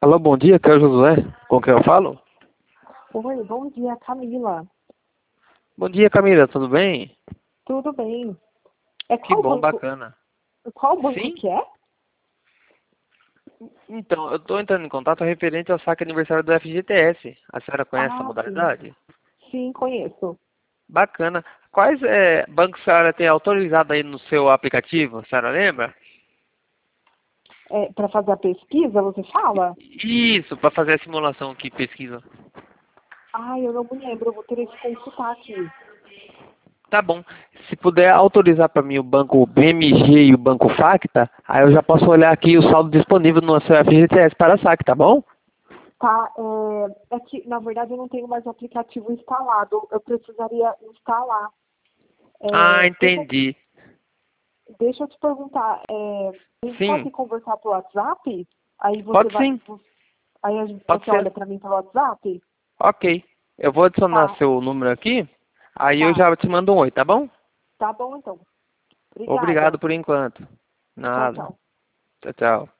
Alô, bom dia, aqui é o Josué. Com quem eu falo? Oi, bom dia, Camila. Bom dia, Camila, tudo bem? Tudo bem? É Que bom, bacana. qual banco Sim? que é? Então, eu estou entrando em contato referente ao saque aniversário do FGTS. A senhora conhece essa Ah, sim. modalidade? Sim, conheço. Bacana. Quais bancos a senhora tem autorizado aí no seu aplicativo? A senhora lembra? É, para fazer a pesquisa, você fala? Isso, para fazer a simulação aqui, pesquisa. Ah, eu não me lembro, eu vou ter que consultar aqui. Tá bom. Se puder autorizar para mim o banco BMG e o banco Facta, aí eu já posso olhar aqui o saldo disponível no seu FGTS para saque, tá bom? Tá, é que, na verdade, eu não tenho mais o aplicativo instalado. Eu precisaria instalar. Ah, É, entendi. deixa eu te perguntar, a gente Sim, pode conversar pelo WhatsApp? Aí você pode vai, sim. Pode você olha ser. para mim pelo WhatsApp? Ok. Eu vou adicionar Tá, seu número aqui. Aí eu tá. já te mando um oi, tá bom? Tá bom, então. Obrigado Obrigada. por enquanto. Tchau, Nada. tchau. Tchau, tchau.